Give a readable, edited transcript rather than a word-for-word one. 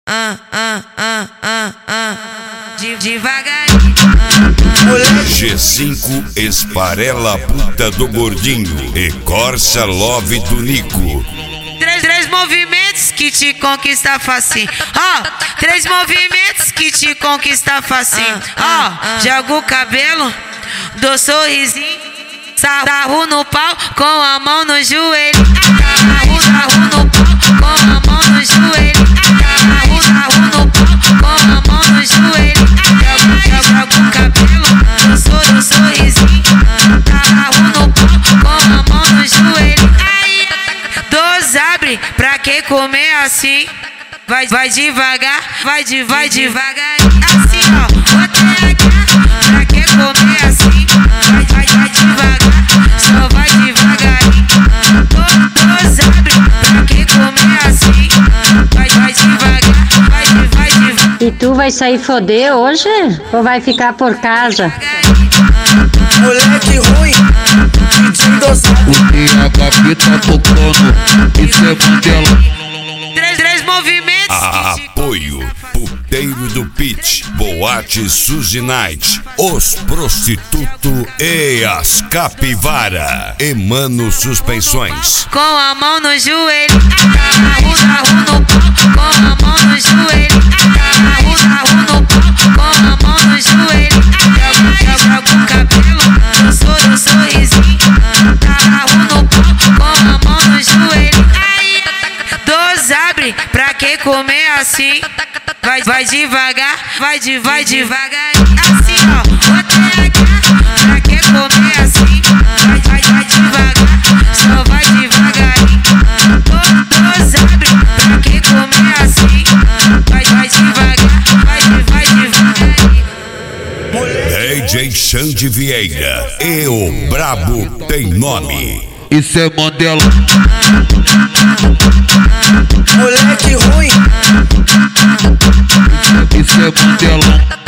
Devagarinho. G5 esfarela a puta do gordinho e Corsa Love do Nico. Três movimentos que te conquista facinho. Três movimentos que te conquista facinho. Joga o cabelo, dou sorrisinho, sarro no pau com a mão no joelho. Sarro no pau com a mão no joelho. Sarro no pau com a mão no joelho. Joga o cabelo, dou sorrisinho, sarro no pau com a mão no joelho. Dois abre pra quem comer assim. Vai devagar, vai devagar. Assim ó, botei aqui pra quem comer assim. Vai devagar, só vai devagarinho. Dois abre pra quem comer assim. Vai devagar, vai devagar. E tu vai sair foder hoje? Ou vai ficar por casa? Moleque ruim, o THP tá tocando, isso é Mandela. Três movimentos. Apoio Puteiro do Pit, Boate Suzy Night, Os Prostituto e as Capivara. Emano Suspensões. Com a mão no joelho. Sarro no pau com a mão no joelho. Sarro no pau com a mão no joelho. Joga o cabelo, dou sorrisinho, sarro no pau com a mão no joelho. Dois abre pra quem comer assim. Vai devagar, vai devagar. Assim ó, botei aqui pra quem comer assim. Vai devagar, só vai devagarinho. Dois abre pra quem comer assim. Vai devagar, vai devagarinho. DJ Xande Vieira e o Brabo tem nome. Isso é Mandela. moleque ruim. Isso é Mandela.